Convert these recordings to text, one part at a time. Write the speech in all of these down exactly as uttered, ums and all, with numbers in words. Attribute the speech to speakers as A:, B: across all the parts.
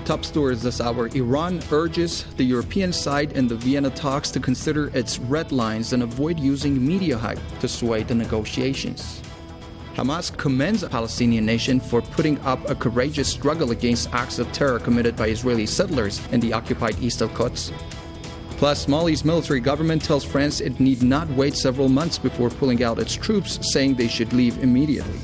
A: top stories this hour. Iran urges the European side in the Vienna talks to consider its red lines and avoid using media hype to sway the negotiations. Hamas commends the Palestinian nation for putting up a courageous struggle against acts of terror committed by Israeli settlers in the occupied east of Quds. Plus, Mali's military government tells France it need not wait several months before pulling out its troops, saying they should leave immediately.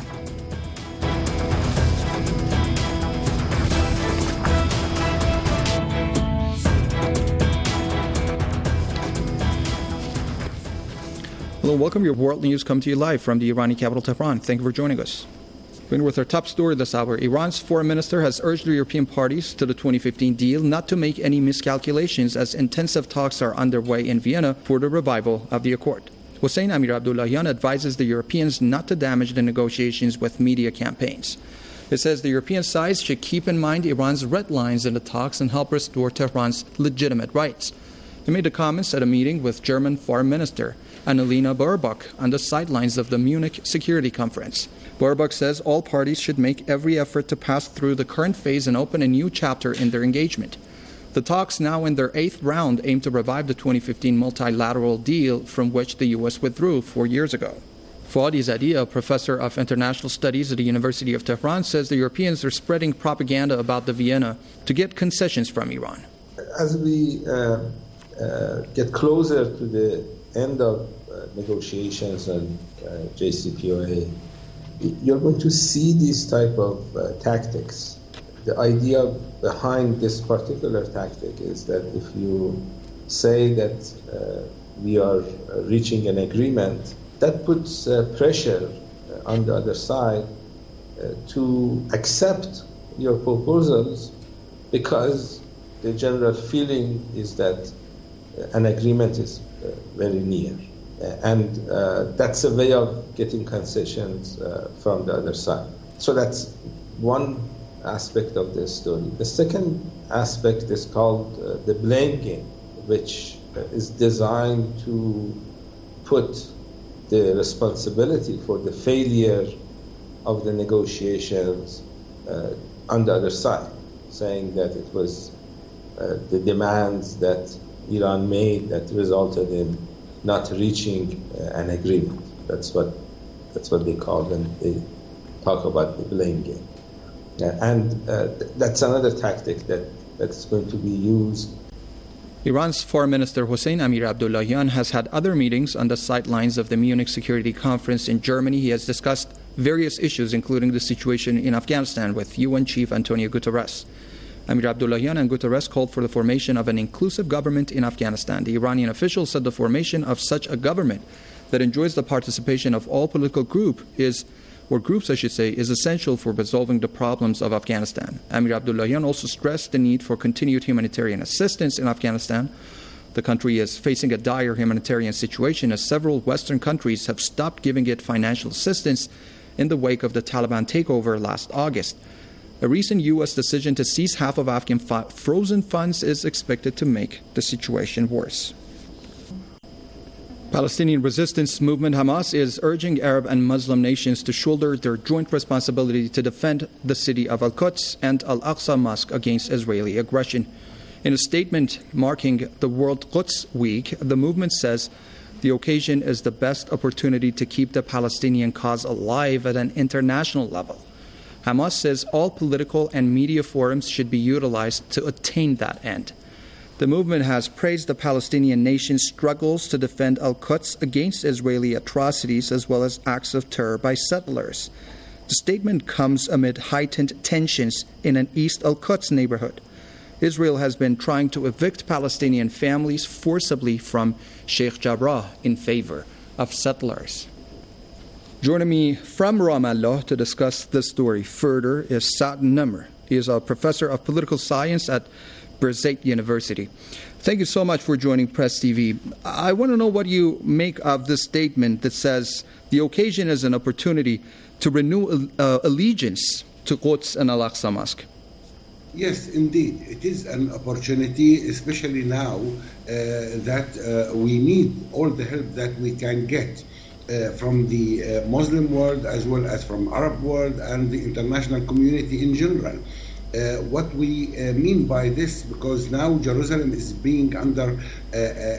A: Hello, welcome. Your world news come to you live from the Iranian capital, Tehran. Thank you for joining us. Beginning with our top story this hour, Iran's foreign minister has urged the European parties to the twenty fifteen deal not to make any miscalculations as intensive talks are underway in Vienna for the revival of the accord. Hossein Amir-Abdollahian advises the Europeans not to damage the negotiations with media campaigns. It says the European sides should keep in mind Iran's red lines in the talks and help restore Tehran's legitimate rights. He made the comments at a meeting with German Foreign Minister Annalena Baerbock on the sidelines of the Munich Security Conference. Baerbock says all parties should make every effort to pass through the current phase and open a new chapter in their engagement. The talks, now in their eighth round, aim to revive the twenty fifteen multilateral deal from which the U S withdrew four years ago. Fouad Izzadi, a professor of international studies at the University of Tehran, says the Europeans are spreading propaganda about the Vienna to get concessions from Iran.
B: As we uh, uh, get closer to the end of uh, negotiations on uh, J C P O A, you're going to see these type of uh, tactics. The idea behind this particular tactic is that if you say that uh, we are uh, reaching an agreement, that puts uh, pressure uh, on the other side uh, to accept your proposals, because the general feeling is that uh, an agreement is uh, very near. Uh, and uh, that's a way of getting concessions uh, from the other side. So that's one aspect of this story. The second aspect is called uh, the blame game, which uh, is designed to put the responsibility for the failure of the negotiations uh, on the other side, saying that it was uh, the demands that Iran made that resulted in not reaching uh, an agreement. That's what that's what they call when they talk about the blame game. Uh, and uh, th- that's another tactic that, that's going to be used.
A: Iran's Foreign Minister Hossein Amir-Abdollahian has had other meetings on the sidelines of the Munich Security Conference in Germany. He has discussed various issues, including the situation in Afghanistan, with U N Chief Antonio Guterres. Amir-Abdollahian and Guterres called for the formation of an inclusive government in Afghanistan. The Iranian official said the formation of such a government that enjoys the participation of all political group is, or groups I should say, is essential for resolving the problems of Afghanistan. Amir-Abdollahian also stressed the need for continued humanitarian assistance in Afghanistan. The country is facing a dire humanitarian situation as several Western countries have stopped giving it financial assistance in the wake of the Taliban takeover last August. A recent U S decision to seize half of Afghan fi- frozen funds is expected to make the situation worse. Palestinian resistance movement Hamas is urging Arab and Muslim nations to shoulder their joint responsibility to defend the city of Al-Quds and Al-Aqsa Mosque against Israeli aggression. In a statement marking the World Quds Week, the movement says the occasion is the best opportunity to keep the Palestinian cause alive at an international level. Hamas says all political and media forums should be utilized to attain that end. The movement has praised the Palestinian nation's struggles to defend Al-Quds against Israeli atrocities as well as acts of terror by settlers. The statement comes amid heightened tensions in an East Al-Quds neighborhood. Israel has been trying to evict Palestinian families forcibly from Sheikh Jarrah in favor of settlers. Joining me from Ramallah to discuss this story further is Saad Nimr. He is a professor of political science at Birzeit University. Thank you so much for joining Press T V. I want to know what you make of this statement that says the occasion is an opportunity to renew uh, allegiance to Quds and Al-Aqsa Mosque.
C: Yes, indeed. It is an opportunity, especially now uh, that uh, we need all the help that we can get uh, from the uh, Muslim world as well as from Arab world and the international community in general. Uh, what we uh, mean by this, because now Jerusalem is being under a,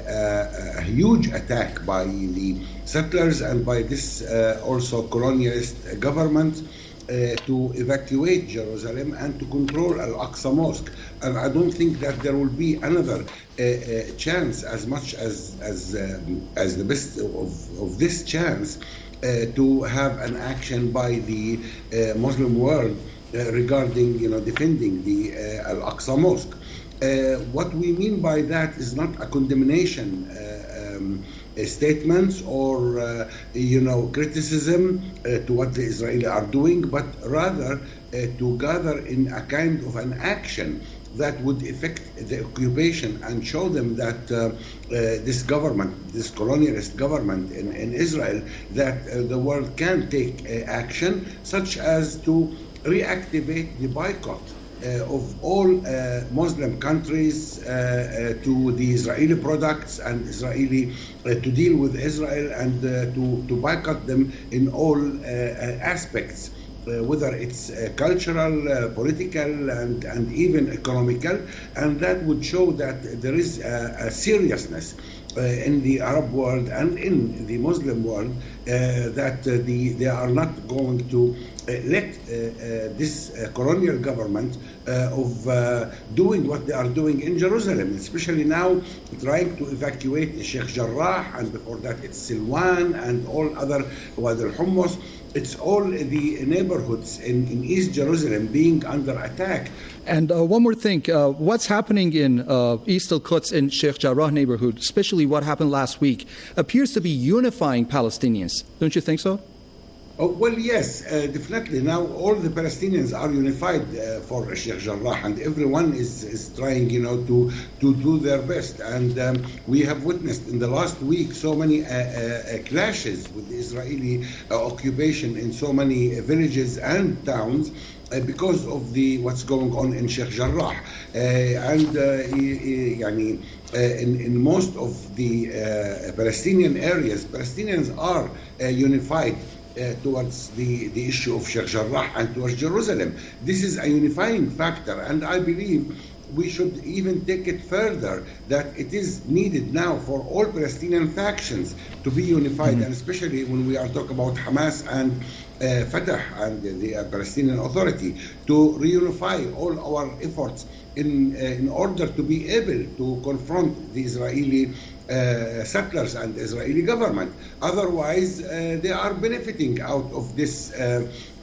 C: a, a huge attack by the settlers and by this uh, also colonialist government uh, to evacuate Jerusalem and to control Al-Aqsa Mosque. And I don't think that there will be another uh, uh, chance as much as as um, as the best of, of this chance uh, to have an action by the uh, Muslim world Uh, regarding, you know, defending the uh, Al-Aqsa Mosque. Uh, what we mean by that is not a condemnation uh, um, uh, statements or, uh, you know, criticism uh, to what the Israelis are doing, but rather uh, to gather in a kind of an action that would affect the occupation and show them that uh, uh, this government, this colonialist government in, in Israel, that uh, the world can take uh, action, such as to reactivate the boycott uh, of all uh, Muslim countries uh, uh, to the Israeli products and Israeli uh, to deal with Israel and uh, to, to boycott them in all uh, aspects, uh, whether it's uh, cultural, uh, political, and, and even economical, and that would show that there is a, a seriousness Uh, in the Arab world and in the Muslim world, uh, that uh, the, they are not going to uh, let uh, uh, this uh, colonial government uh, of uh, doing what they are doing in Jerusalem, especially now trying to evacuate Sheikh Jarrah, and before that it's Silwan and all other Wadi al-Hummus. It's all the neighborhoods in, in East Jerusalem being under attack.
A: And uh, one more thing, uh, what's happening in uh, East Al-Quds in Sheikh Jarrah neighborhood, especially what happened last week, appears to be unifying Palestinians. Don't you think so?
C: Oh, well, yes, uh, definitely. Now all the Palestinians are unified uh, for Sheikh Jarrah, and everyone is, is trying, you know, to, to do their best. And um, we have witnessed in the last week so many uh, uh, clashes with the Israeli uh, occupation in so many villages and towns uh, because of the what's going on in Sheikh Jarrah. Uh, and uh, يعني, uh, in, in most of the uh, Palestinian areas, Palestinians are uh, unified Uh, towards the, the issue of Sheikh Jarrah and towards Jerusalem. This is a unifying factor, and I believe we should even take it further, that it is needed now for all Palestinian factions to be unified, mm-hmm. and especially when we are talking about Hamas and uh, Fatah and the uh, Palestinian Authority, to reunify all our efforts in, uh, in order to be able to confront the Israeli Uh, settlers and the Israeli government. Otherwise, uh, they are benefiting out of this uh, uh,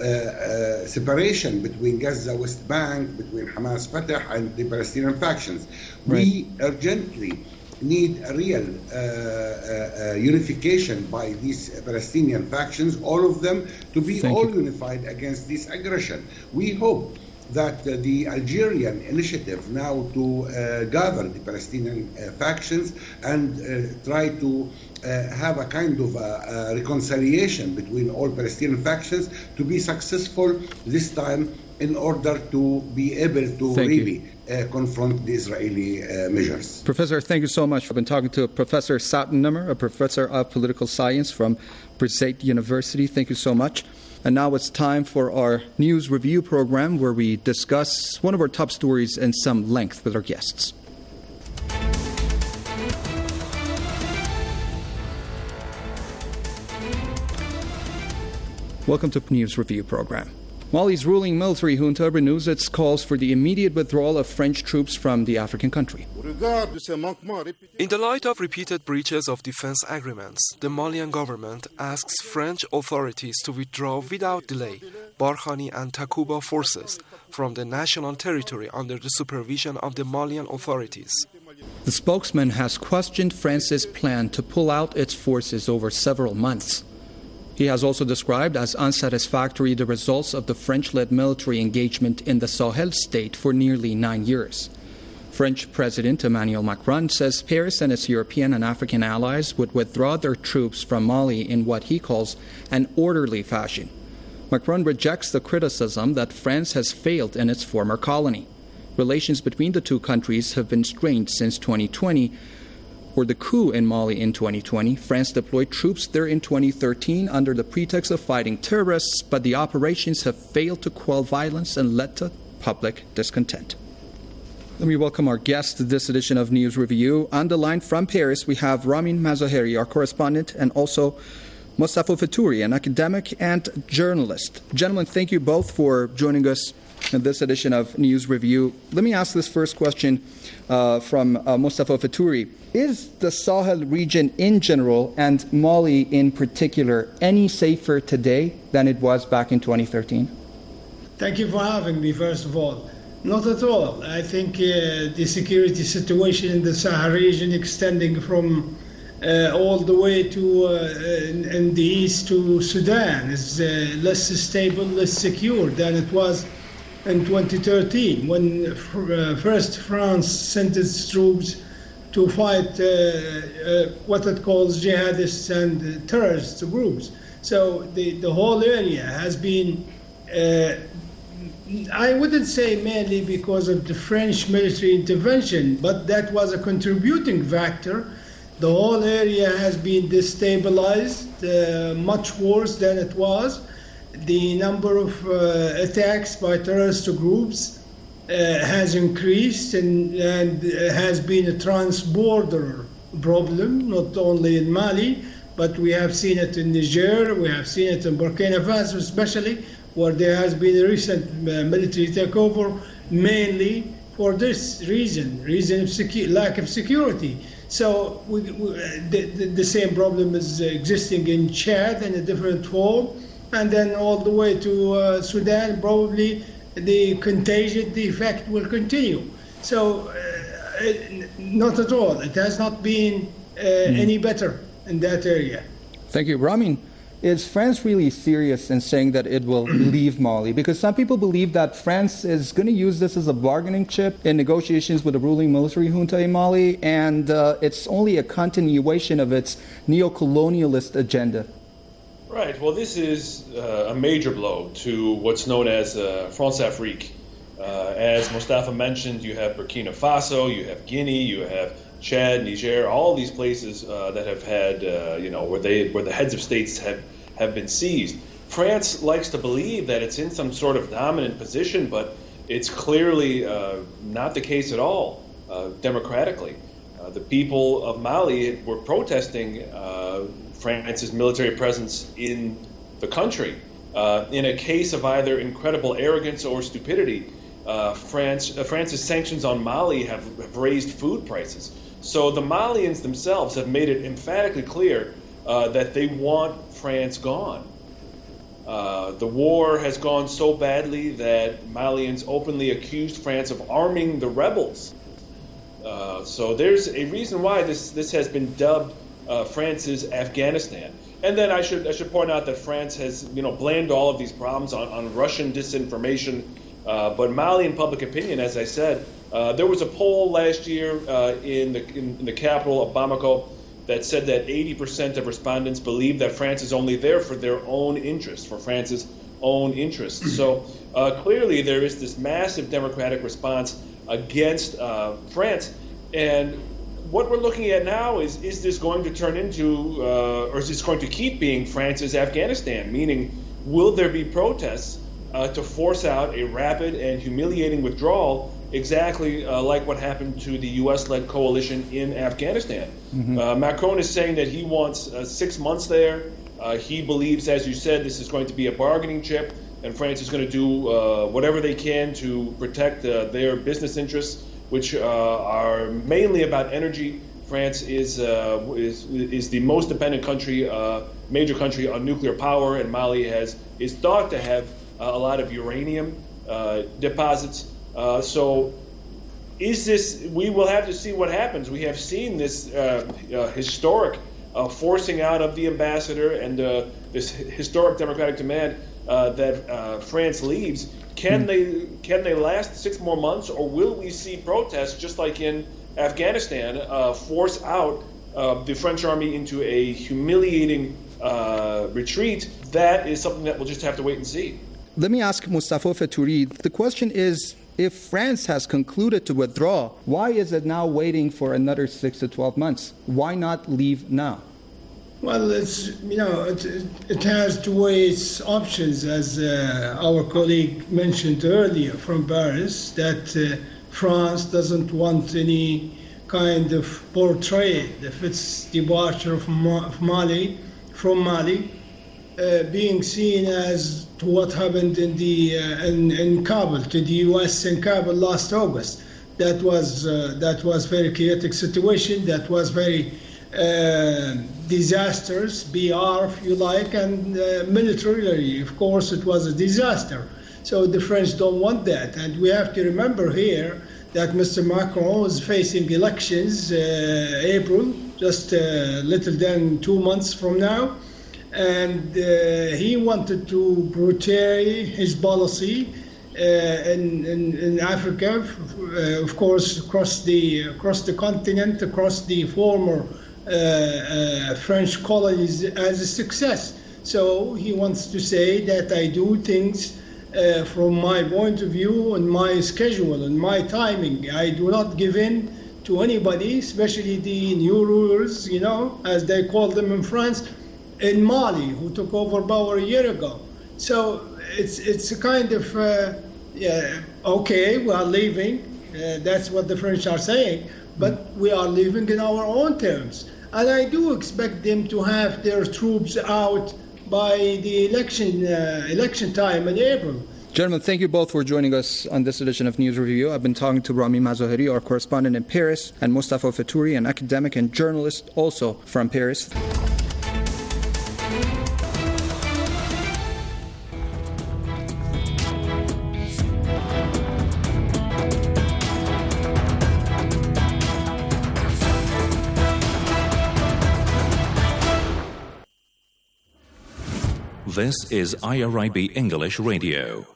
C: uh, separation between Gaza, West Bank, between Hamas, Fatah, and the Palestinian factions. Right. We urgently need a real uh, uh, uh, unification by these Palestinian factions, all of them, to be
A: Thank
C: all
A: you.
C: unified against this aggression. We hope that uh, the Algerian initiative now to uh, gather the Palestinian uh, factions and uh, try to uh, have a kind of a, a reconciliation between all Palestinian factions to be successful this time, in order to be able to
A: Thank
C: really uh, confront the Israeli uh, measures.
A: Professor, thank you so much. I've been talking to Professor Satan Nimr, a professor of political science from Birzeit University. Thank you so much. And now it's time for our news review program, where we discuss one of our top stories in some length with our guests. Welcome to News Review program. Mali's ruling military junta renews its calls for the immediate withdrawal of French troops from the African country.
D: In the light of repeated breaches of defense agreements, the Malian government asks French authorities to withdraw without delay Barkhane and Takuba forces from the national territory under the supervision of the Malian authorities.
A: The spokesman has questioned France's plan to pull out its forces over several months. He has also described as unsatisfactory the results of the French-led military engagement in the Sahel state for nearly nine years. French President Emmanuel Macron says Paris and its European and African allies would withdraw their troops from Mali in what he calls an orderly fashion. Macron rejects the criticism that France has failed in its former colony. Relations between the two countries have been strained since twenty twenty, or the coup in Mali in twenty twenty. France deployed troops there in twenty thirteen under the pretext of fighting terrorists, but the operations have failed to quell violence and led to public discontent. Let me welcome our guest to this edition of News Review. On the line from Paris, we have Ramin Mazaheri, our correspondent, and also Mustafa Faturi, an academic and journalist. Gentlemen, thank you both for joining us in this edition of News Review. Let me ask this first question uh, from uh, Mustafa Faturi. Is the Sahel region in general, and Mali in particular, any safer today than it was back in twenty thirteen?
E: Thank you for having me, first of all. Not at all. I think uh, the security situation in the Sahel region, extending from uh, all the way to uh, in, in the east to Sudan, is uh, less stable, less secure than it was in twenty thirteen, when uh, first France sent its troops to fight uh, uh, what it calls jihadists and uh, terrorist groups. So the, the whole area has been uh, I wouldn't say mainly because of the French military intervention, but that was a contributing factor. The whole area has been destabilized, uh, much worse than it was. The number of uh, attacks by terrorist groups uh, has increased and, and has been a transborder problem, not only in Mali, but we have seen it in Niger, we have seen it in Burkina Faso especially, where there has been a recent uh, military takeover, mainly for this reason, reason of secu- lack of security. So we, we, the, the, the same problem is existing in Chad in a different form, and then all the way to uh, Sudan, probably the contagion, the effect will continue. So uh, not at all. It has not been uh, mm. any better in that area.
A: Thank you. Ramin, is France really serious in saying that it will leave Mali? Because some people believe that France is going to use this as a bargaining chip in negotiations with the ruling military junta in Mali, and uh, it's only a continuation of its neo-colonialist agenda.
F: Right. Well, this is uh, a major blow to what's known as uh, France-Afrique. Uh, as Mustafa mentioned, you have Burkina Faso, you have Guinea, you have Chad, Niger, all these places uh, that have had, uh, you know, where they, where the heads of states have, have been seized. France likes to believe that it's in some sort of dominant position, but it's clearly uh, not the case at all, uh, democratically. Uh, the people of Mali were protesting uh, France's military presence in the country. Uh, in a case of either incredible arrogance or stupidity, uh, France, uh, France's sanctions on Mali have, have raised food prices. So the Malians themselves have made it emphatically clear uh, that they want France gone. Uh, the war has gone so badly that Malians openly accused France of arming the rebels. Uh, so there's a reason why this, this has been dubbed uh, France's Afghanistan. And then I should I should point out that France has you know blamed all of these problems on, on Russian disinformation. Uh, but Malian public opinion, as I said, uh, there was a poll last year uh, in the in, in the capital of Bamako that said that eighty percent of respondents believe that France is only there for their own interests, for France's own interests. So uh, clearly there is this massive democratic response against uh, France. And what we're looking at now is, is this going to turn into, uh, or is this going to keep being France's Afghanistan? Meaning, will there be protests uh, to force out a rapid and humiliating withdrawal, exactly uh, like what happened to the U S-led coalition in Afghanistan? Mm-hmm. Uh, Macron is saying that he wants uh, six months there. Uh, he believes, as you said, this is going to be a bargaining chip, and France is going to do uh, whatever they can to protect uh, their business interests, which uh, are mainly about energy. France is uh, is is the most dependent country, uh, major country on nuclear power, and Mali has is thought to have uh, a lot of uranium uh, deposits. Uh, so, is this? We will have to see what happens. We have seen this uh, uh, historic uh, forcing out of the ambassador and uh, this historic democratic demand uh, that uh, France leaves. Can mm. they can they last six more months, or will we see protests just like in Afghanistan uh, force out uh, the French army into a humiliating uh, retreat? That is something that we'll just have to wait and see.
A: Let me ask Mustafa Faturi. The question is, if France has concluded to withdraw, why is it now waiting for another six to twelve months? Why not leave now?
E: Well, it's, you know, it, it has to weigh its options, as uh, our colleague mentioned earlier from Paris, that uh, France doesn't want any kind of portrait of its departure from Mali, from Mali, uh, being seen as to what happened in the uh, in, in Kabul, to the U S in Kabul last August. That was uh, that was very chaotic situation. That was very uh, disastrous, B R if you like, and uh, militarily, of course, it was a disaster. So the French don't want that, and we have to remember here that Mister Macron is facing elections uh, April, just a little than two months from now, and uh, he wanted to portray his policy uh, in, in, in Africa, uh, of course, across the across the continent, across the former uh, uh, French colonies as a success. So he wants to say that I do things uh, from my point of view and my schedule and my timing. I do not give in to anybody, especially the new rulers, you know, as they call them in France, in Mali, who took over power a year ago. So it's it's a kind of, uh, yeah, okay, we are leaving. Uh, that's what the French are saying, but we are leaving in our own terms. And I do expect them to have their troops out by the election uh, election time in April.
A: Gentlemen, thank you both for joining us on this edition of News Review. I've been talking to Rami Mazaheri, our correspondent in Paris, and Mustafa Faturi, an academic and journalist also from Paris.
G: This is I R I B English Radio.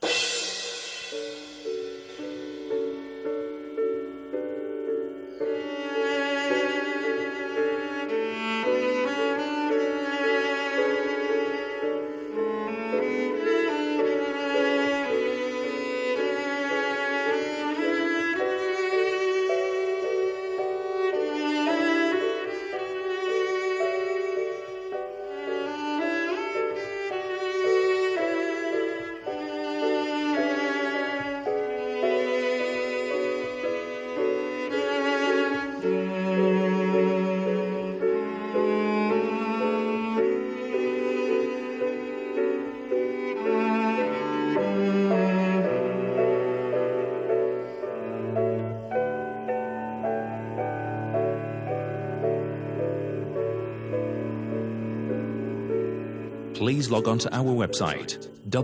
G: Please log on to our website,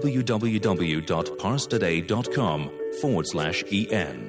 G: www.parstoday.com forward slash en.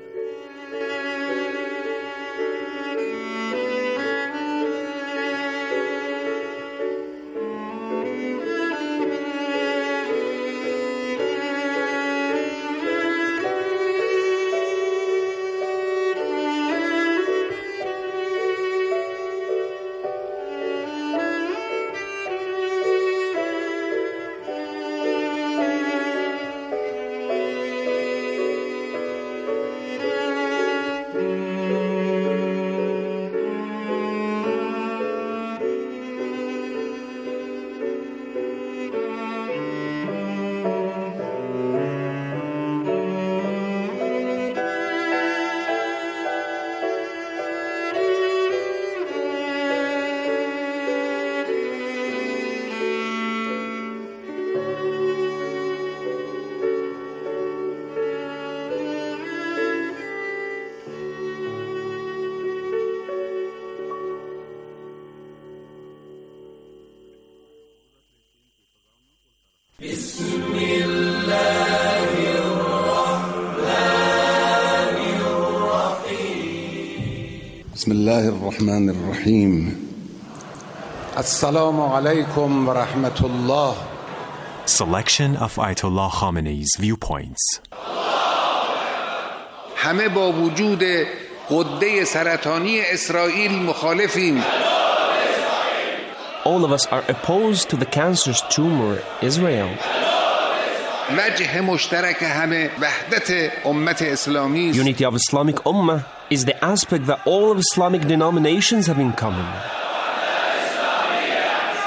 C: بسم الله الرحمن الرحيم السلام عليكم ورحمة الله.
H: Selection of Ayatollah Khamenei's viewpoints.
C: همه با وجود غده سرطانی اسرائیل مخالفیم.
I: All of us are opposed to the cancerous tumor Israel.
C: وجه مشترک همه وحدت امت اسلامی.
I: Unity of Islamic Ummah is the aspect that all of Islamic denominations have in common.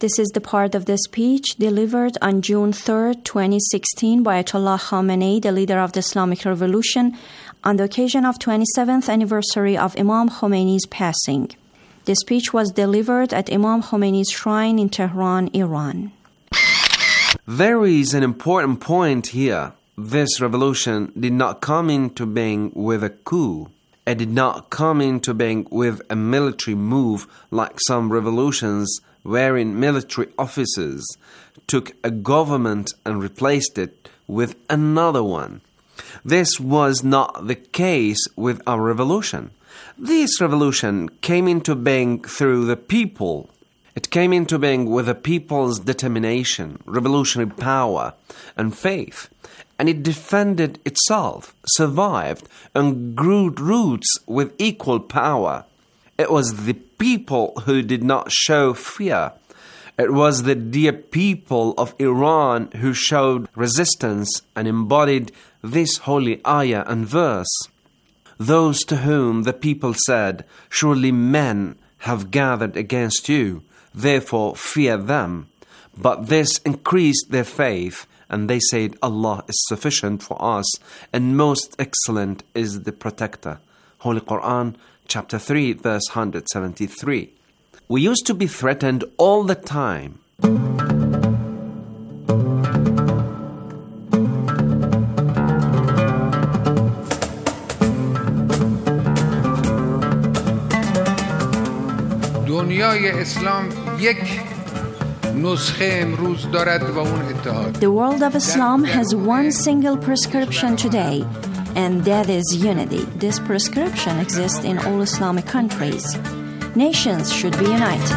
J: This is the part of the speech delivered on June third, twenty sixteen by Ayatollah Khamenei, the leader of the Islamic Revolution, on the occasion of twenty-seventh anniversary of Imam Khomeini's passing. The speech was delivered at Imam Khomeini's shrine in Tehran, Iran.
K: There is an important point here. This revolution did not come into being with a coup. It did not come into being with a military move like some revolutions wherein military officers took a government and replaced it with another one. This was not the case with our revolution. This revolution came into being through the people. It came into being with the people's determination, revolutionary power, and faith. And it defended itself, survived, and grew roots with equal power. It was the people who did not show fear. It was the dear people of Iran who showed resistance and embodied this holy ayah and verse. Those to whom the people said, "Surely men have gathered against you, therefore fear them." But this increased their faith, and they said, "Allah is sufficient for us, and most excellent is the protector." Holy Quran, chapter three, verse one hundred seventy-three. We used to be threatened all the time.
L: دنیای اسلام یک نسخه امروز دارد و اون اتحاد.
J: The world of Islam has one single prescription today, and that is unity. This prescription exists in all Islamic countries. Nations should be united.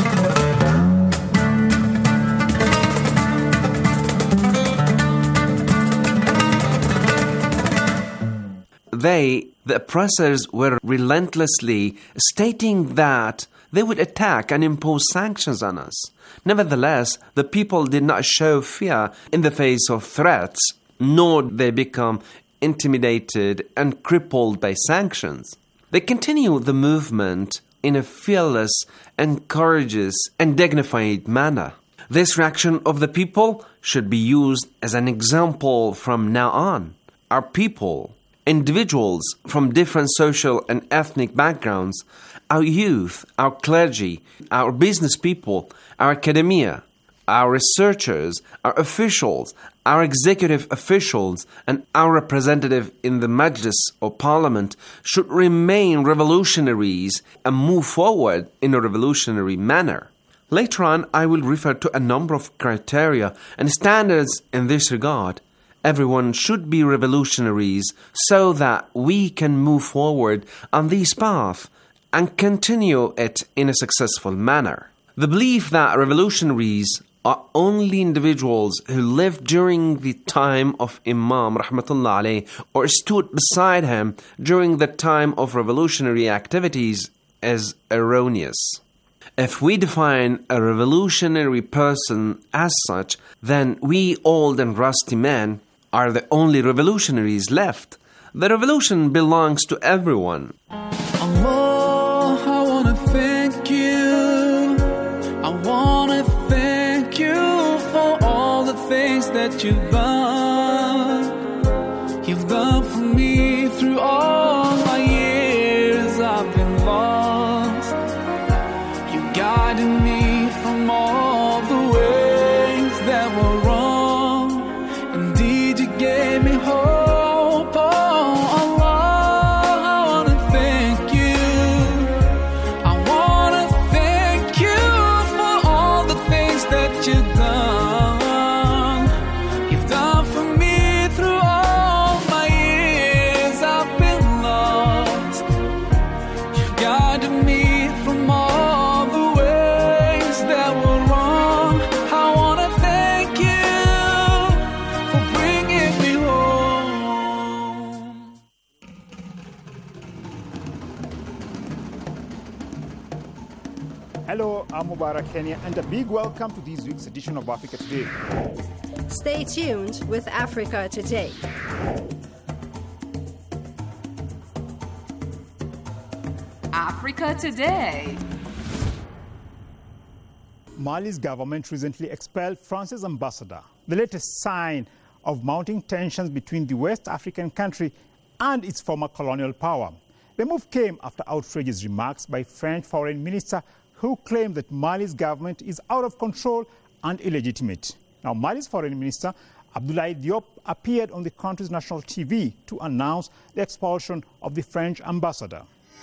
K: They, the oppressors, were relentlessly stating that they would attack and impose sanctions on us. Nevertheless, the people did not show fear in the face of threats, nor did they become intimidated and crippled by sanctions. They continue the movement in a fearless and courageous and dignified manner. This reaction of the people should be used as an example from now on. Our people, individuals from different social and ethnic backgrounds, our youth, our clergy, our business people, our academia, our researchers, our officials, our executive officials, and our representative in the Majlis or Parliament should remain revolutionaries and move forward in a revolutionary manner. Later on, I will refer to a number of criteria and standards in this regard. Everyone should be revolutionaries so that we can move forward on this path and continue it in a successful manner. The belief that revolutionaries are only individuals who lived during the time of Imam Rahmatullah alayh or stood beside him during the time of revolutionary activities is erroneous. If we define a revolutionary person as such, then we old and rusty men are the only revolutionaries left. The revolution belongs to everyone.
M: Allah, I want to thank you. I want to thank you for all the things that you've done. You've done for me through all my years I've been lost. You guided me from all the ways that were wrong. Indeed, you gave me hope.
N: Hello, I'm Mubarak Kenya, and a big welcome to this week's edition of Africa Today.
O: Stay tuned with Africa Today.
P: Africa Today.
N: Mali's government recently expelled France's ambassador, the latest sign of mounting tensions between the West African country and its former colonial power. The move came after outrageous remarks by French Foreign Minister, who claimed that Mali's government is out of control and illegitimate. Now, Mali's Foreign Minister, Abdoulaye Diop, appeared on the country's national T V to announce the expulsion of the French ambassador.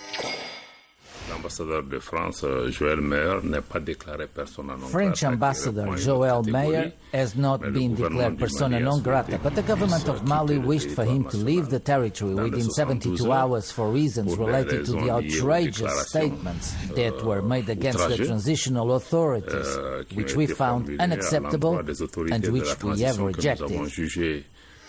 P: French ambassador Joël Meyer has not been declared persona non grata, but the government of Mali wished for him to leave the territory within seventy-two hours for reasons related to the outrageous statements that were made against the transitional authorities, which we found unacceptable and which we have rejected.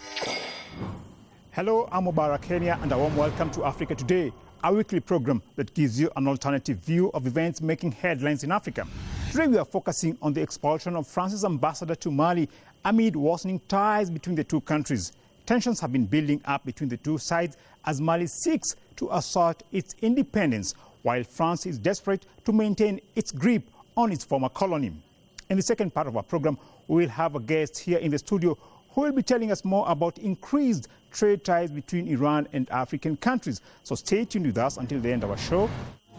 N: Hello, I'm Mubarak Kenya, and a warm welcome to Africa Today, a weekly program that gives you an alternative view of events making headlines in Africa. Today we are focusing on the expulsion of France's ambassador to Mali amid worsening ties between the two countries. Tensions have been building up between the two sides as Mali seeks to assert its independence, while France is desperate to maintain its grip on its former colony. In the second part of our program, we will have a guest here in the studio who will be telling us more about increased trade ties between Iran and African countries. So stay tuned with us until the end of our show.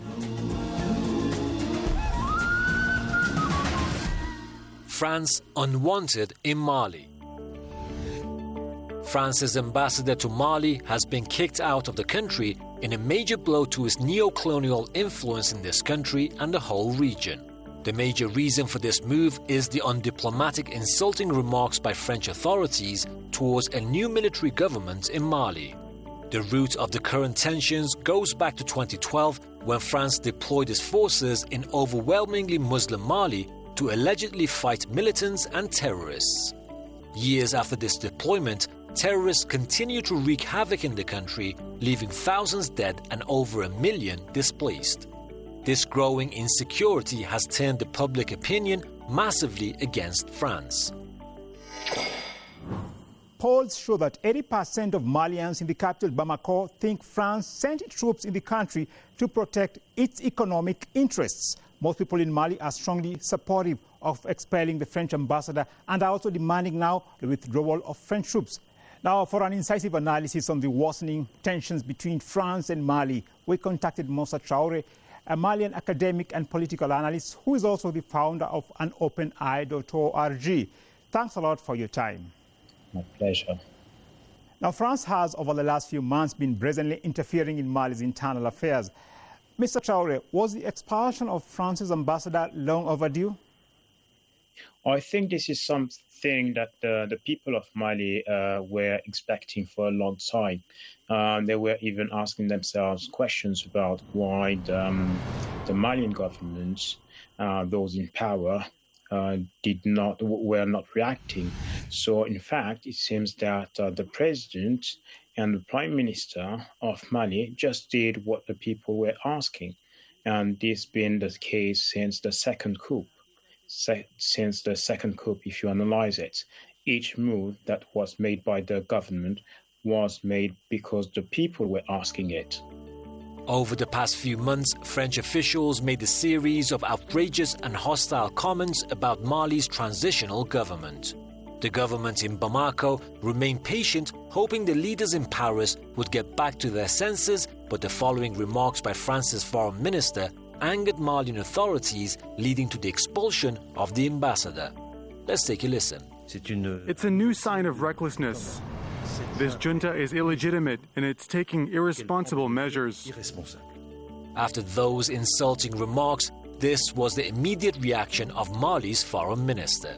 Q: France unwanted in Mali. France's ambassador to Mali has been kicked out of the country in a major blow to his neo-colonial influence in this country and the whole region. The major reason for this move is the undiplomatic, insulting remarks by French authorities towards a new military government in Mali. The root of the current tensions goes back to twenty twelve, when France deployed its forces in overwhelmingly Muslim Mali to allegedly fight militants and terrorists. Years after this deployment, terrorists continue to wreak havoc in the country, leaving thousands dead and over a million displaced. This growing insecurity has turned the public opinion massively against France.
N: Polls show that eighty percent of Malians in the capital Bamako think France sent its troops in the country to protect its economic interests. Most people in Mali are strongly supportive of expelling the French ambassador and are also demanding now the withdrawal of French troops. Now, for an incisive analysis on the worsening tensions between France and Mali, we contacted Moussa Traore, a Malian academic and political analyst who is also the founder of an open eye dot org. Thanks a lot for your time.
R: My pleasure.
N: Now, France has, over the last few months, been brazenly interfering in Mali's internal affairs. Mister Traore, was the expulsion of France's ambassador long overdue?
R: I think this is something that uh, the people of Mali uh, were expecting for a long time. Um, they were even asking themselves questions about why the, um, the Malian government, uh, those in power, uh, did not were not reacting. So, in fact, it seems that uh, the president and the prime minister of Mali just did what the people were asking, and this been the case since the second coup. Se- since the second coup, if you analyze it, each move that was made by the government was made because the people were asking it.
Q: Over the past few months, French officials made a series of outrageous and hostile comments about Mali's transitional government. The government in Bamako remained patient, hoping the leaders in Paris would get back to their senses, but the following remarks by France's foreign minister angered Malian authorities, leading to the expulsion of the ambassador. Let's take a listen.
S: It's a new sign of recklessness. This junta is illegitimate and it's taking irresponsible measures.
Q: After those insulting remarks, this was the immediate reaction of Mali's foreign minister.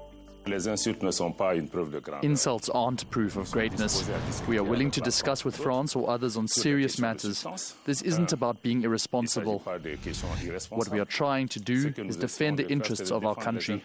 T: Insults aren't proof of greatness. We are willing to discuss with France or others on serious matters. This isn't about being irresponsible. What we are trying to do is defend the interests of our country.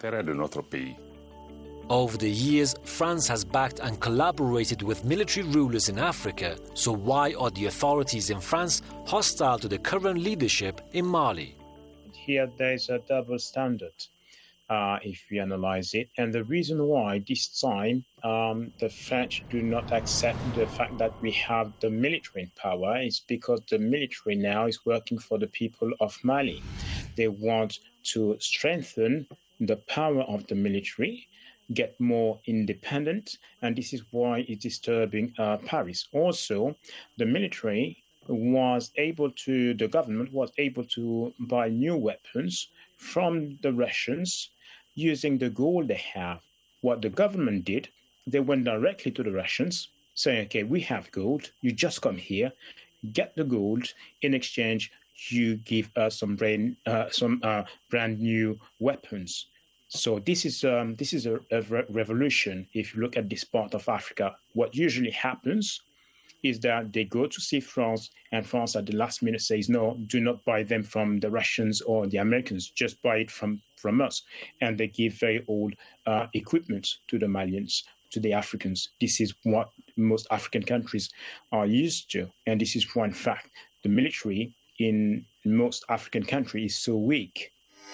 Q: Over the years, France has backed and collaborated with military rulers in Africa, so why are the authorities in France hostile to the current leadership in Mali?
R: Here there is a double standard. Uh, if we analyze it. And the reason why this time um, the French do not accept the fact that we have the military in power is because the military now is working for the people of Mali. They want to strengthen the power of the military, get more independent, and this is why it's disturbing uh, Paris. Also, the military was able to, the government was able to buy new weapons from the Russians using the gold they have. What the government did, they went directly to the Russians, saying, okay, we have gold, you just come here, get the gold, in exchange, you give us some brand, uh, some uh, brand new weapons. So this is um, this is a, a re- revolution. If you look at this part of Africa, what usually happens is that they go to see France, and France at the last minute says, no, do not buy them from the Russians or the Americans, just buy it from, from us. And they give very old uh, equipment to the Malians, to the Africans. This is what most African countries are used to. And this is why, in fact, the military in most African countries is so weak.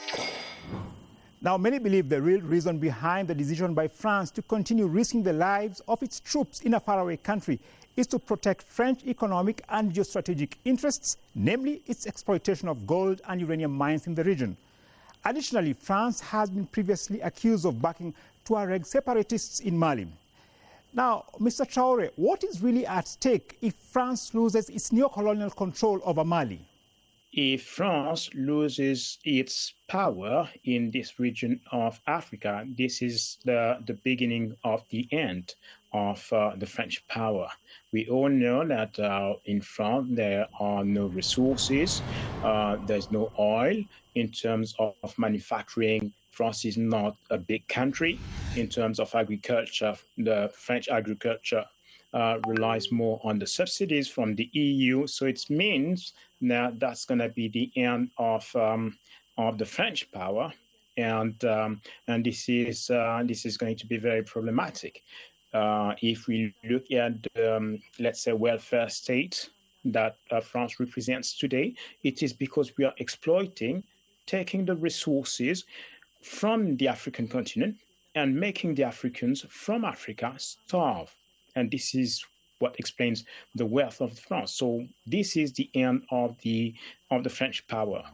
N: Now, many believe the real reason behind the decision by France to continue risking the lives of its troops in a faraway country is to protect French economic and geostrategic interests, namely its exploitation of gold and uranium mines in the region. Additionally, France has been previously accused of backing Tuareg separatists in Mali. Now, Mister Traore, what is really at stake if France loses its neocolonial control over Mali?
R: If France loses its power in this region of Africa, this is the, the beginning of the end of uh, the French power. We all know that uh, in France there are no resources, uh, there's no oil. In terms of, of manufacturing, France is not a big country. In terms of agriculture, the French agriculture uh, relies more on the subsidies from the E U, so it means that that's going to be the end of um, of the French power, and um, and this is uh, this is going to be very problematic. Uh, if we look at the, um, let's say, welfare state that uh, France represents today, it is because we are exploiting, taking the resources from the African continent and making the Africans from Africa starve. And this is what explains the wealth of France. So this is the end of the of the French power.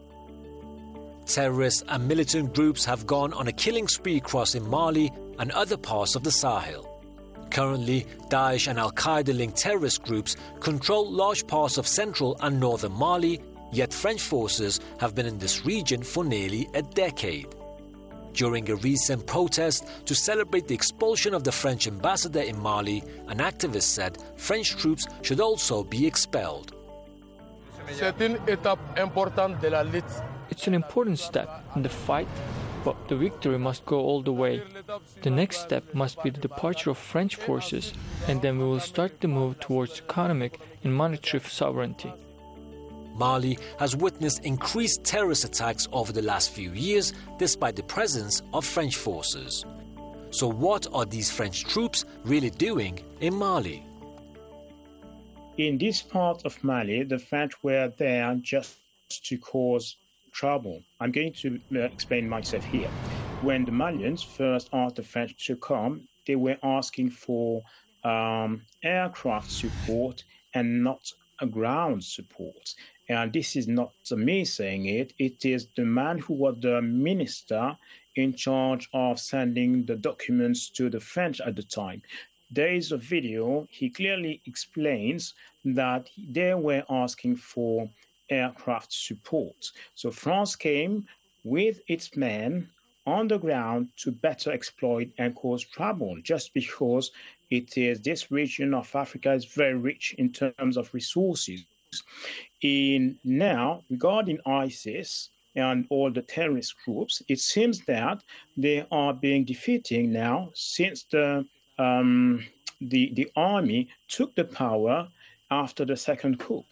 Q: Terrorists and militant groups have gone on a killing spree across in Mali and other parts of the Sahel. Currently, Daesh and Al-Qaeda-linked terrorist groups control large parts of central and northern Mali, yet French forces have been in this region for nearly a decade. During a recent protest to celebrate the expulsion of the French ambassador in Mali, an activist said French troops should also be expelled.
U: It's an important step in the fight, but the victory must go all the way. The next step must be the departure of French forces, and then we will start the move towards economic and monetary sovereignty.
Q: Mali has witnessed increased terrorist attacks over the last few years despite the presence of French forces. So what are these French troops really doing in Mali?
R: In this part of Mali, the French were there just to cause trouble. I'm going to uh, explain myself here. When the Malians first asked the French to come, they were asking for um, aircraft support and not a ground support. And this is not me saying it, it is the man who was the minister in charge of sending the documents to the French at the time. There is a video, he clearly explains that they were asking for aircraft support. So France came with its men on the ground to better exploit and cause trouble, just because it is this region of Africa is very rich in terms of resources. In now, regarding ISIS and all the terrorist groups, it seems that they are being defeated now since the um, the the army took the power after the second coup.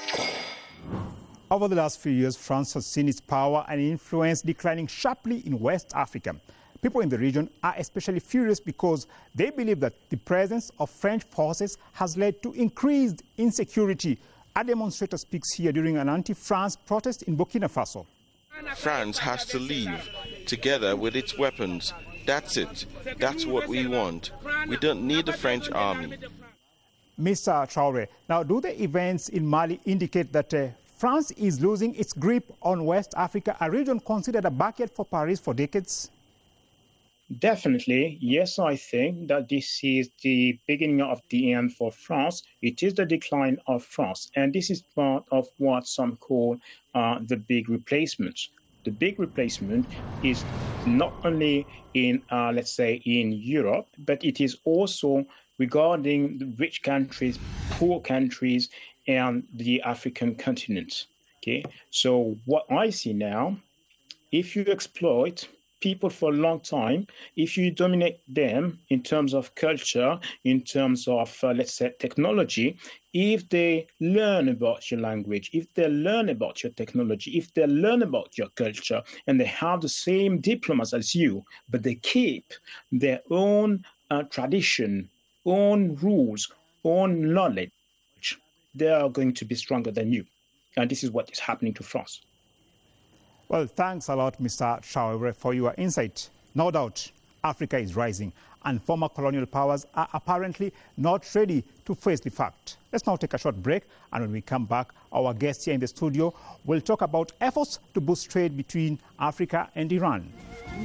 N: Over the last few years, France has seen its power and influence declining sharply in West Africa. People in the region are especially furious because they believe that the presence of French forces has led to increased insecurity. A demonstrator speaks here during an anti-France protest in Burkina Faso.
V: France has to leave, together with its weapons. That's it. That's what we want. We don't need the French army.
N: Mister Traore, now do the events in Mali indicate that uh, France is losing its grip on West Africa, a region considered a backyard for Paris for decades?
R: Definitely, yes, I think that this is the beginning of the end for France. It is the decline of France, and this is part of what some call uh, the big replacement. The big replacement is not only in, uh, let's say, in Europe, but it is also regarding the rich countries, poor countries, and the African continent. Okay, so what I see now, if you exploit people for a long time, if you dominate them in terms of culture, in terms of, uh, let's say, technology, if they learn about your language, if they learn about your technology, if they learn about your culture, and they have the same diplomas as you, but they keep their own uh, tradition, own rules, own knowledge, they are going to be stronger than you. And this is what is happening to France.
N: Well, thanks a lot, Mister Traoré, for your insight. No doubt, Africa is rising, and former colonial powers are apparently not ready to face the fact. Let's now take a short break, and when we come back, our guest here in the studio will talk about efforts to boost trade between Africa and Iran.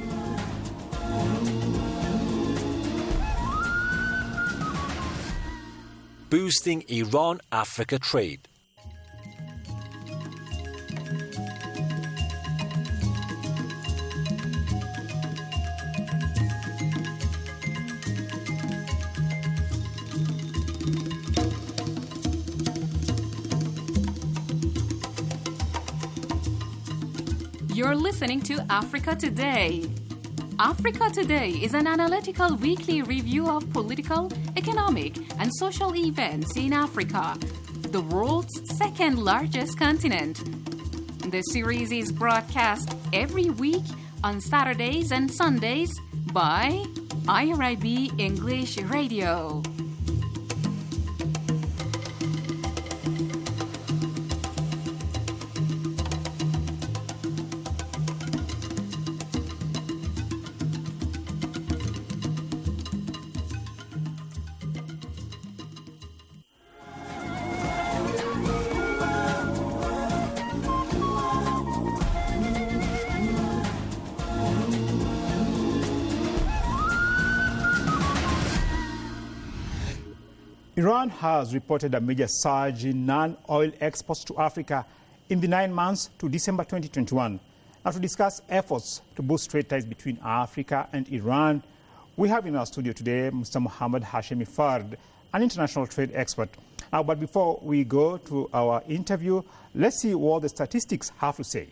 Q: Boosting Iran-Africa trade.
B: You're listening to Africa Today. Africa Today is an analytical weekly review of political, economic, and social events in Africa, the world's second largest continent. The series is broadcast every week on Saturdays and Sundays by I R I B English Radio.
N: Iran has reported a major surge in non-oil exports to Africa in the nine months to December twenty twenty-one. Now, to discuss efforts to boost trade ties between Africa and Iran, we have in our studio today Mister Mohammed Hashemi Fard, an international trade expert. Now, but before we go to our interview, let's see what the statistics have to say.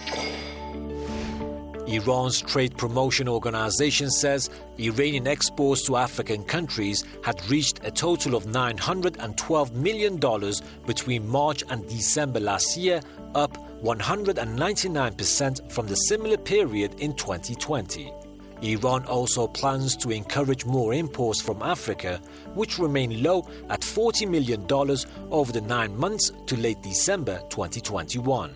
Q: Iran's Trade Promotion Organization says Iranian exports to African countries had reached a total of nine hundred twelve million dollars between March and December last year, up one hundred ninety-nine percent from the similar period in twenty twenty. Iran also plans to encourage more imports from Africa, which remain low at forty million dollars over the nine months to late December twenty twenty-one.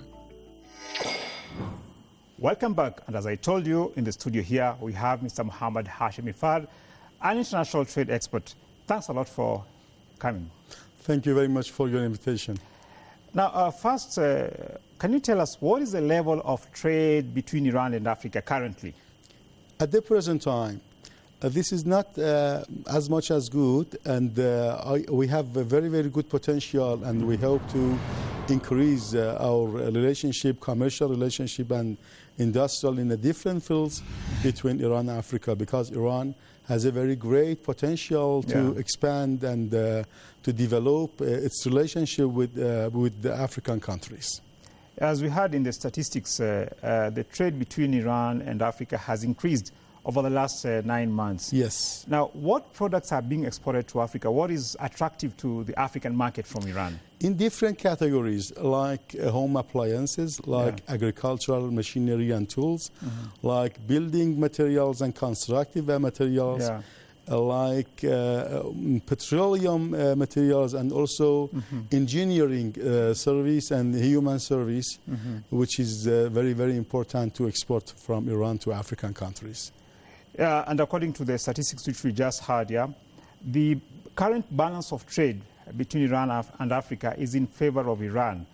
N: Welcome back, and as I told you, in the studio here we have Mister Mohammed Hashemi Fard, an international trade expert. Thanks a lot for coming.
D: Thank you very much for your invitation.
N: Now, uh, first, uh, can you tell us what is the level of trade between Iran and Africa currently?
D: At the present time, uh, this is not uh, as much as good, and uh, I, we have a very, very good potential, and we hope to increase uh, our relationship, commercial relationship, and industrial in the different fields between Iran and Africa, because Iran has a very great potential to yeah. expand and uh, to develop uh, its relationship with, uh, with the African countries.
N: As we heard in the statistics, uh, uh, the trade between Iran and Africa has increased over the last uh, nine months.
D: Yes.
N: Now, what products are being exported to Africa? What is attractive to the African market from Iran?
D: In different categories, like uh, home appliances, like yeah. agricultural machinery and tools, mm-hmm. like building materials and constructive materials, yeah. uh, like uh, um, petroleum uh, materials, and also mm-hmm. engineering uh, service and human service, mm-hmm. which is uh, very, very important to export from Iran to African countries.
N: Uh, and according to the statistics which we just heard, yeah, the current balance of trade between Iran and Africa is in favor of Iran.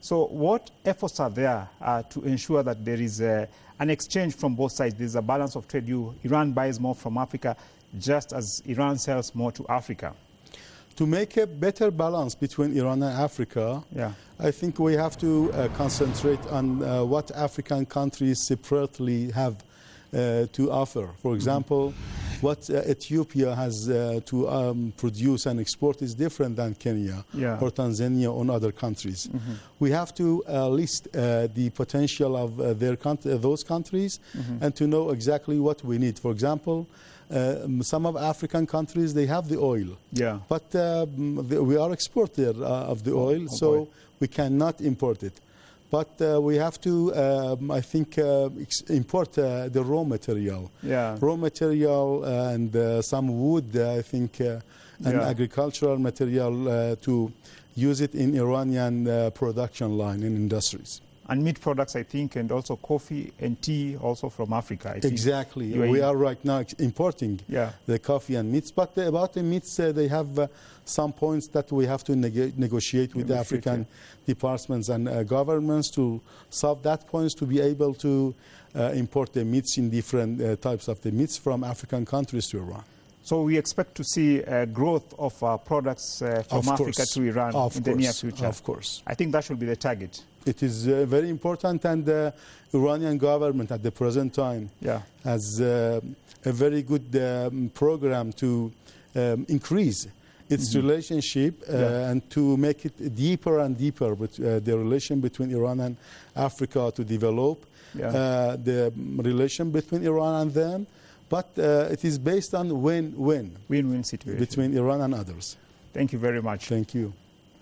N: So what efforts are there uh, to ensure that there is uh, an exchange from both sides? There's a balance of trade. You, Iran buys more from Africa, just as Iran sells more to Africa.
D: To make a better balance between Iran and Africa,
N: yeah.
D: I think we have to uh, concentrate on uh, what African countries separately have uh, to offer. For example, mm-hmm. what uh, Ethiopia has uh, to um, produce and export is different than Kenya
N: yeah.
D: or Tanzania or other countries.
N: Mm-hmm.
D: We have to uh, list uh, the potential of uh, their country, uh, those countries
N: mm-hmm.
D: and to know exactly what we need. For example, Uh, some of African countries, they have the oil.
N: Yeah.
D: But uh, the, we are exporter uh, of the oil,
N: oh,
D: so
N: boy.
D: we cannot import it. But uh, we have to, um, I think, uh, import uh, the raw material.
N: Yeah.
D: Raw material and uh, some wood, uh, I think, uh, and
N: yeah.
D: agricultural material uh, to use it in Iranian uh, production line in industries.
N: And meat products, I think, and also coffee and tea also from Africa. I think.
D: Exactly.
N: U A E.
D: We are right now importing
N: yeah.
D: the coffee and meats. But the, about the meats, uh, they have uh, some points that we have to neg negotiate with the African departments and uh, governments to solve that points to be able to uh, import the meats in different uh, types of the meats from African countries to Iran.
N: So we expect to see uh, growth of uh, products uh, from
D: of
N: Africa
D: course.
N: to Iran
D: of
N: in
D: course.
N: the near future.
D: Of course.
N: I think that should be the target.
D: It is uh, very important, and the uh, Iranian government at the present time
N: yeah.
D: has uh, a very good um, program to um, increase its
N: mm-hmm.
D: relationship uh,
N: yeah.
D: and to make it deeper and deeper, but uh, the relation between Iran and Africa to develop
N: yeah.
D: uh, the relation between Iran and them. But uh, it is based on win-win.
N: Win-win situation.
D: Between Iran and others.
N: Thank you very much.
D: Thank you.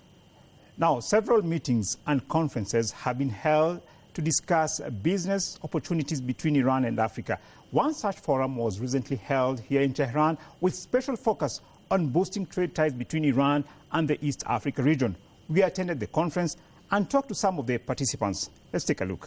N: Now, several meetings and conferences have been held to discuss business opportunities between Iran and Africa. One such forum was recently held here in Tehran with special focus on boosting trade ties between Iran and the East Africa region. We attended the conference and talked to some of the participants. Let's take a look.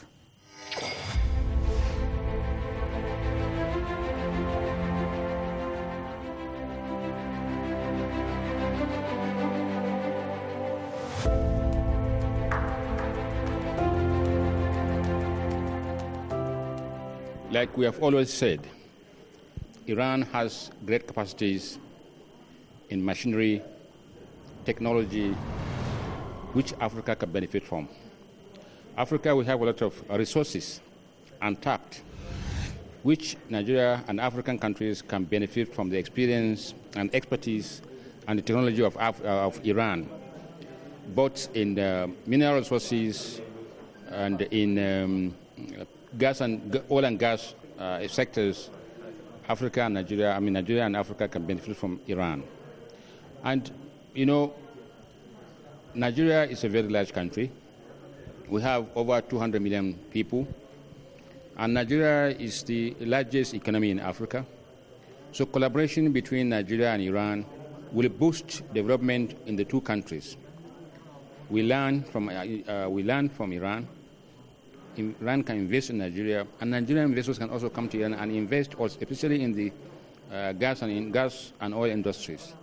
E: Like we have always said, Iran has great capacities in machinery, technology, which Africa can benefit from. Africa, we have a lot of resources untapped, which Nigeria and African countries can benefit from the experience and expertise and the technology of, Af of Iran, both in the mineral resources and in um, gas and oil and gas uh, sectors. Africa and Nigeria, I mean Nigeria and Africa can benefit from Iran. And, you know, Nigeria is a very large country. We have over two hundred million people. And Nigeria is the largest economy in Africa. So collaboration between Nigeria and Iran will boost development in the two countries. We learn from, uh, uh, we learn from Iran. Iran can invest in Nigeria, and Nigerian investors can also come to Iran and invest, also, especially in the uh, gas and in gas and oil industries.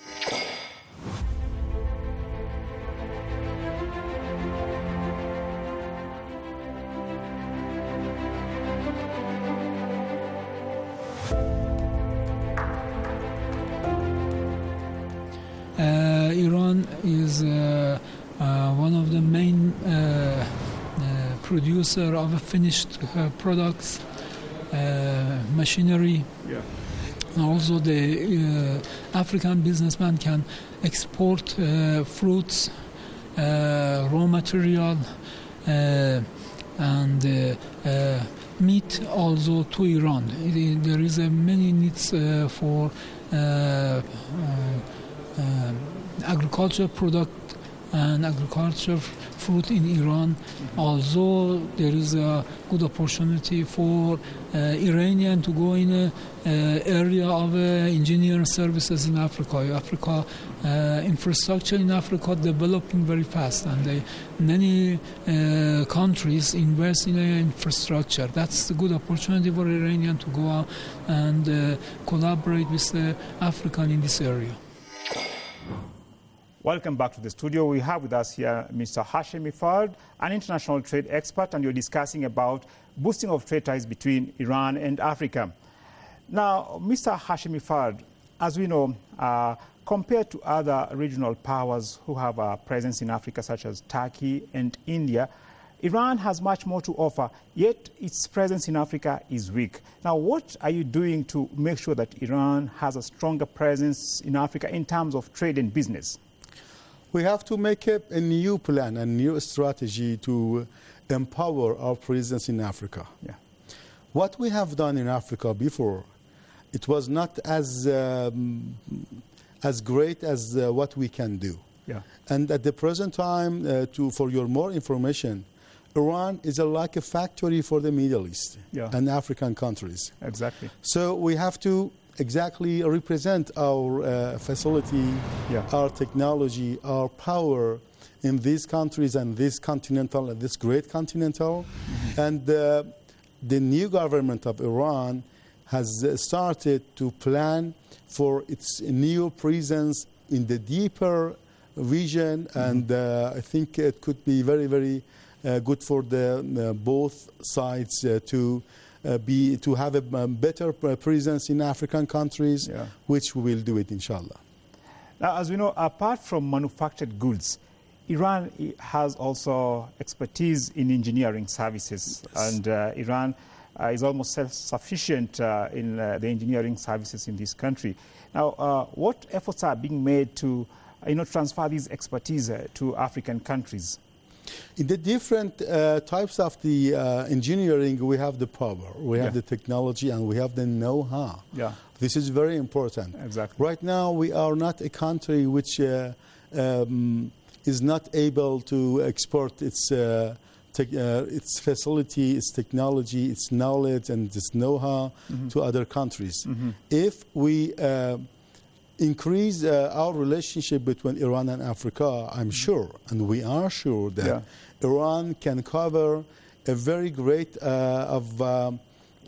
F: Uh, Iran is uh, uh, one of the main uh, uh, producer of finished uh, products, uh, machinery.
N: Yeah.
F: And also the uh, African businessman can export uh, fruits, uh, raw material, uh, and uh, uh, meat also to Iran. It, there is a many needs uh, for uh, uh, uh, agriculture product and agriculture fruit in Iran. Mm-hmm. Also, there is a good opportunity for uh, Iranian to go in a uh, area of uh, engineering services in Africa. Africa uh, infrastructure in Africa developing very fast, and they, many uh, countries invest in uh, infrastructure. That's a good opportunity for Iranian to go out and uh, collaborate with the African in this area.
N: Welcome back to the studio. We have with us here Mister Hashemi Fard, an international trade expert, and you're discussing about boosting of trade ties between Iran and Africa. Now, Mister Hashemi Fard, as we know, uh, compared to other regional powers who have a presence in Africa, such as Turkey and India, Iran has much more to offer, yet its presence in Africa is weak. Now, what are you doing to make sure that Iran has a stronger presence in Africa in terms of trade and business?
D: We have to make a, a new plan, a new strategy to empower our presence in Africa.
N: Yeah.
D: What we have done in Africa before, it was not as um, as great as uh, what we can do.
N: Yeah.
D: And at the present time, uh, to for your more information, Iran is a, like a factory for the Middle East
N: yeah.
D: and African countries.
N: Exactly.
D: So we have to exactly represent our uh, facility,
N: yeah.
D: our technology, our power in these countries and this continental, and this great continental. Mm-hmm. And uh, the new government of Iran has uh, started to plan for its new presence in the deeper region, mm-hmm. and uh, I think it could be very, very uh, good for the uh, both sides uh, to uh, be to have a um, better presence in African countries,
N: yeah.
D: which we will do it, inshallah.
N: Now, as we know, apart from manufactured goods, Iran has also expertise in engineering services,
D: yes.
N: and uh, Iran uh, is almost self-sufficient uh, in uh, the engineering services in this country. Now, uh, what efforts are being made to, uh, you know, transfer these expertise uh, to African countries?
D: In the different uh, types of the uh, engineering, we have the power, we have
N: yeah.
D: the technology, and we have the know-how.
N: Yeah.
D: This is very important.
N: Exactly.
D: Right now, we are not a country which uh, um, is not able to export its uh, te- uh, its facility, its technology, its knowledge, and its know-how mm-hmm. to other countries.
N: Mm-hmm.
D: If we uh, increase uh, our relationship between Iran and Africa, I'm sure, and we are sure, that
N: yeah.
D: Iran can cover a very great uh, of um,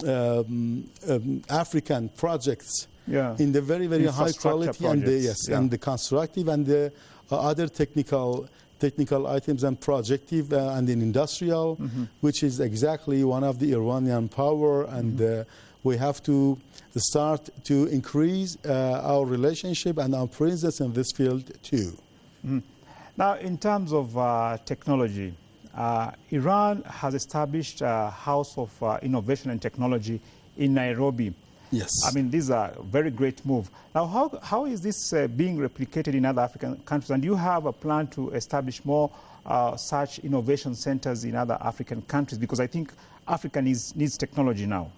D: um, um, African projects
N: yeah.
D: in the very, very high quality
N: projects.
D: and the, yes,
N: yeah.
D: and the constructive and the uh, other technical technical items and projective uh, and in industrial,
N: mm-hmm.
D: which is exactly one of the Iranian power, and
N: mm-hmm.
D: uh, we have to start to increase uh, our relationship and our presence in this field too.
N: Mm-hmm. Now, in terms of uh, technology, uh, Iran has established a House of uh, Innovation and Technology in Nairobi.
D: Yes.
N: I mean, this is a very great move. Now, how, how is this uh, being replicated in other African countries? And do you have a plan to establish more uh, such innovation centers in other African countries? Because I think Africa needs, needs technology now.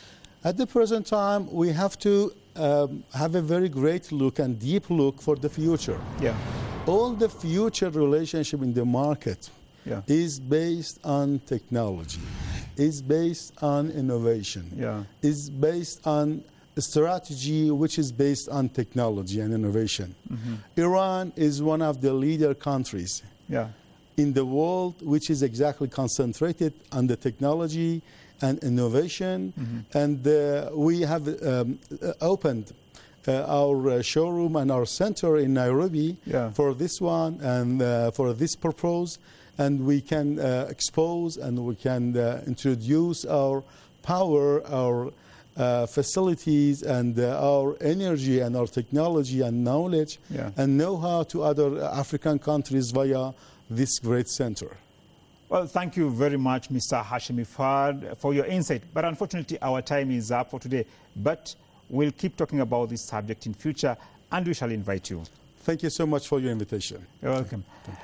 D: At the present time, we have to um, have a very great look and deep look for the future.
N: Yeah.
D: All the future relationship in the market
N: yeah.
D: is based on technology, is based on innovation,
N: yeah.
D: is based on a strategy which is based on technology and innovation.
N: Mm-hmm.
D: Iran is one of the leader countries
N: yeah.
D: in the world which is exactly concentrated on the technology and innovation,
N: mm-hmm.
D: and uh, we have um, opened uh, our uh, showroom and our center in Nairobi
N: yeah.
D: for this one and uh, for this purpose, and we can uh, expose and we can uh, introduce our power, our uh, facilities, and uh, our energy and our technology and knowledge
N: yeah.
D: and know-how to other African countries via this great center.
N: Well, thank you very much, Mister Hashemi Fard, for your insight. But unfortunately, our time is up for today. But we'll keep talking about this subject in future, and we shall invite you.
D: Thank you so much for your invitation.
N: You're welcome.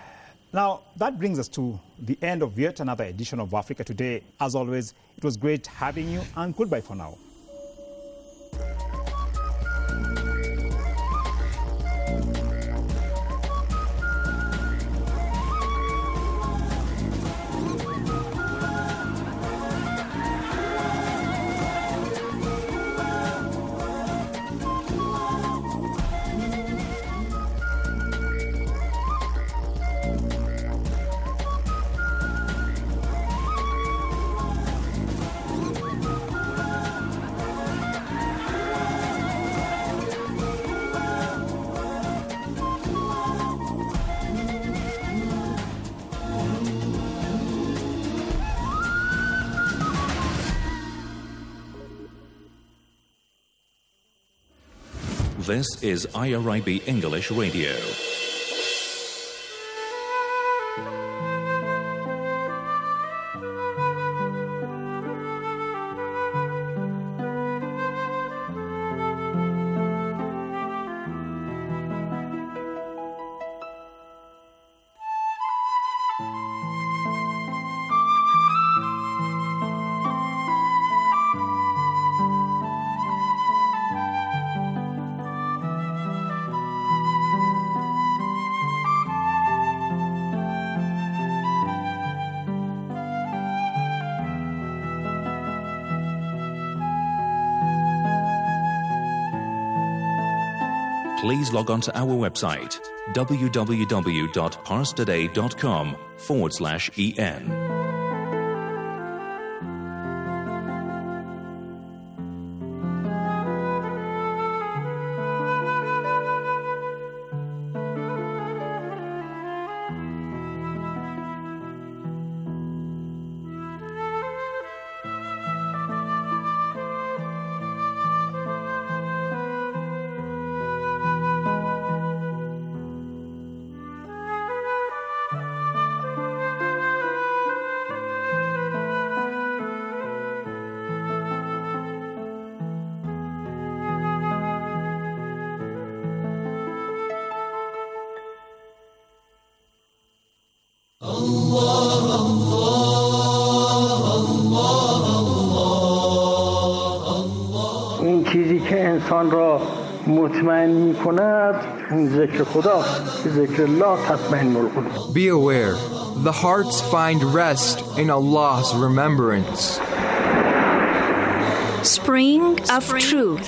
N: Now, that brings us to the end of yet another edition of Africa Today. As always, it was great having you, and goodbye for now.
A: This is I R I B English Radio. Please log on to our website, www.parstoday.com forward slash EN.
G: اون چیزی که انسان را مطمئن می کند اون ذکر خداست. ذکر الله تطمئن القلوب.
W: Be aware, the hearts find rest in Allah's remembrance.
J: Spring of Truth.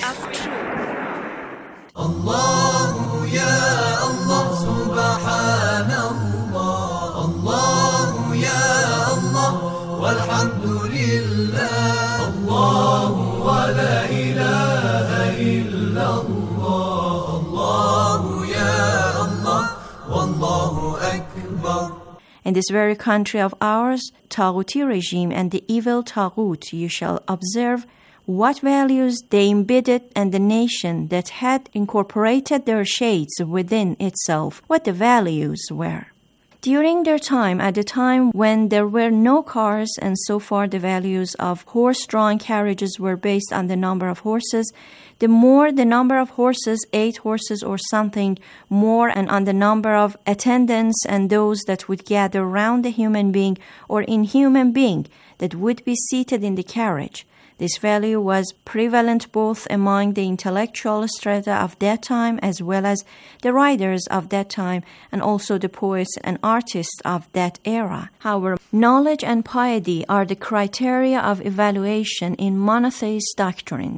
M: الله يا الله سبحان الله الله يا الله والحمد لله الله ولا إله إلا الله الله يا الله والله أكبر.
J: In this very country of ours, Taghuti regime and the evil Taghut, you shall observe what values they embedded in the nation that had incorporated their shades within itself, what the values were. During their time, at the time when there were no cars and so far the values of horse-drawn carriages were based on the number of horses, the more the number of horses, eight horses or something more, and on the number of attendants and those that would gather round the human being or inhuman being that would be seated in the carriage. This value was prevalent both among the intellectual strata of that time as well as the writers of that time and also the poets and artists of that era. However, knowledge and piety are the criteria of evaluation in monotheist doctrines.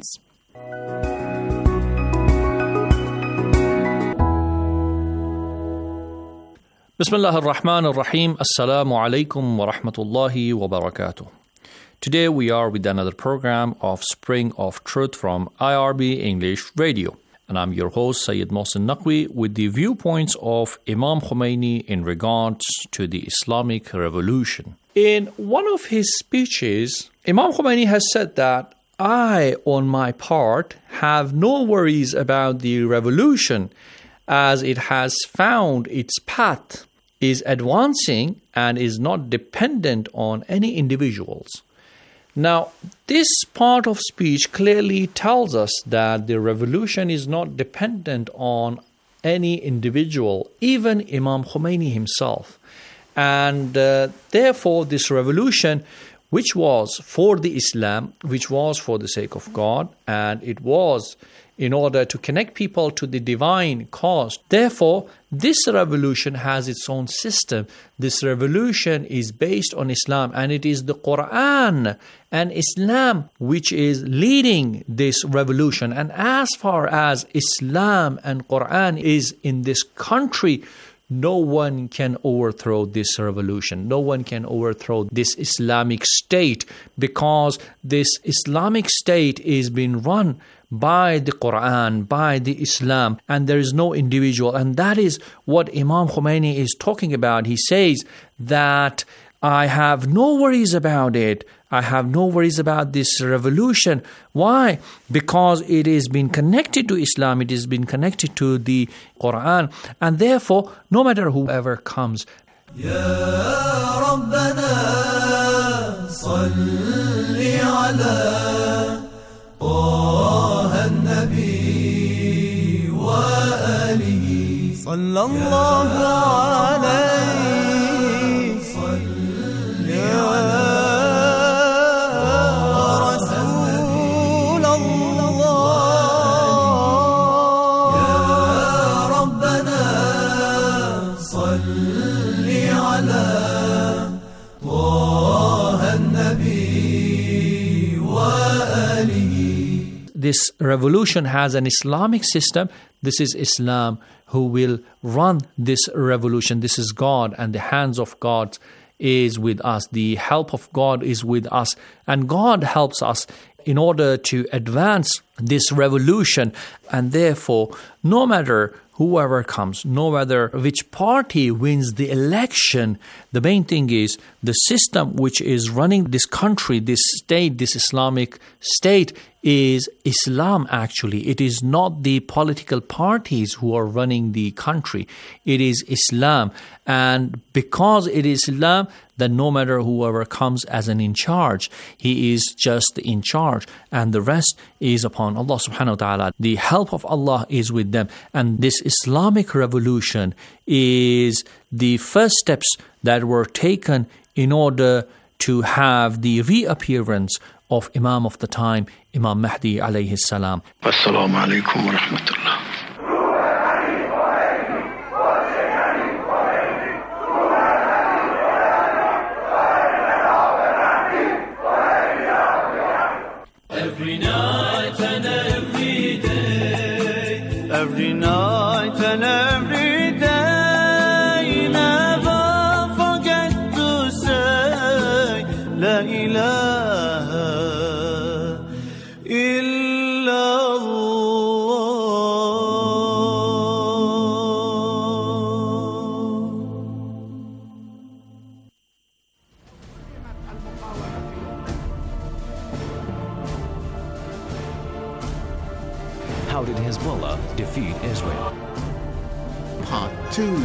X: Bismillah ar-Rahman ar-Rahim. Assalamu alaikum wa rahmatullahi wa barakatuh. Today we are with another program of Spring of Truth from I R B English Radio. And I'm your host, Sayyid Mohsen Naqvi, with the viewpoints of Imam Khomeini in regards to the Islamic Revolution. In one of his speeches, Imam Khomeini has said that I, on my part, have no worries about the revolution as it has found its path, is advancing, and is not dependent on any individuals. Now, this part of speech clearly tells us that the revolution is not dependent on any individual, even Imam Khomeini himself. And uh, therefore, this revolution, which was for the Islam, which was for the sake of God, and it was in order to connect people to the divine cause. Therefore, this revolution has its own system. This revolution is based on Islam, and it is the Quran and Islam which is leading this revolution. And as far as Islam and Quran is in this country, no one can overthrow this revolution. No one can overthrow this Islamic state, because this Islamic state is being run by the Quran, by the Islam, and there is no individual. And that is what Imam Khomeini is talking about. He says that I have no worries about it. I have no worries about this revolution. Why? Because it has been connected to Islam. It has been connected to the Quran. And therefore, no matter whoever comes,
M: يا ربنا صل على طه النبي وآله صلى الله عليه صل على رسول الله يا ربنا صل على طه النبي وآله.
X: This revolution has an Islamic system. This is Islam who will run this revolution. This is God, and the hands of God is with us. The help of God is with us, and God helps us in order to advance this revolution. And therefore, no matter whoever comes, no matter which party wins the election, the main thing is the system which is running this country, this state, this Islamic state is Islam actually. It is not the political parties who are running the country. It is Islam. And because it is Islam, then no matter whoever comes as an in charge, he is just in charge. And the rest is upon Allah subhanahu wa ta'ala. The help of Allah is with them. And this Islamic revolution is the first steps that were taken in order to have the reappearance of Imam of the time, Imam Mahdi alayhi salam.
C: Assalamu alaikum wa rahmatullah.
M: Every night and every day, every night and every day, never forget to say La ilaha
H: How did Hezbollah defeat Israel?
I: Part two.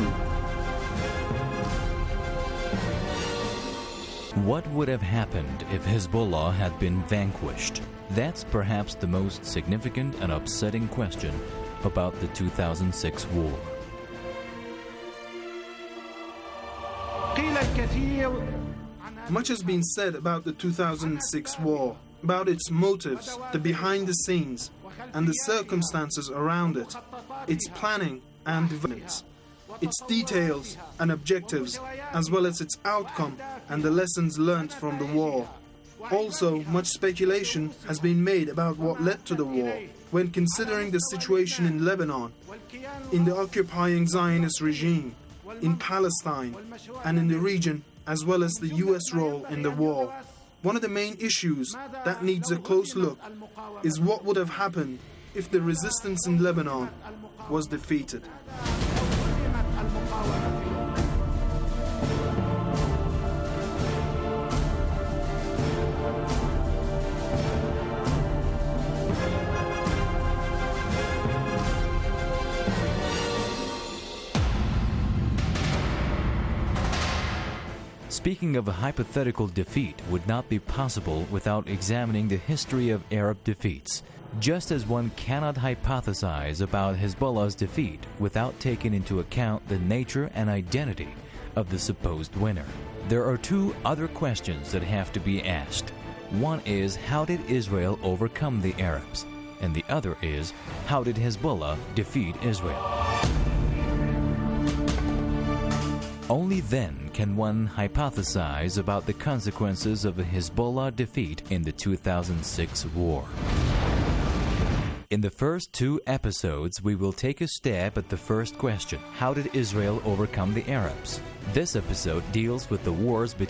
H: What would have happened if Hezbollah had been vanquished? That's perhaps the most significant and upsetting question about the two thousand six war.
I: Much has been said about the two thousand six war, about its motives, the behind the scenes, and the circumstances around it, its planning and developments, its details and objectives, as well as its outcome and the lessons learnt from the war. Also, much speculation has been made about what led to the war, when considering the situation in Lebanon, in the occupying Zionist regime, in Palestine, and in the region, as well as the U S role in the war. One of the main issues that needs a close look is what would have happened if the resistance in Lebanon was defeated.
H: Speaking of a hypothetical defeat would not be possible without examining the history of Arab defeats, just as one cannot hypothesize about Hezbollah's defeat without taking into account the nature and identity of the supposed winner. There are two other questions that have to be asked. One is, how did Israel overcome the Arabs? And the other is, how did Hezbollah defeat Israel? Only then can one hypothesize about the consequences of a Hezbollah defeat in the two thousand six war. In the first two episodes, we will take a stab at the first question: how did Israel overcome the Arabs? This episode deals with the wars between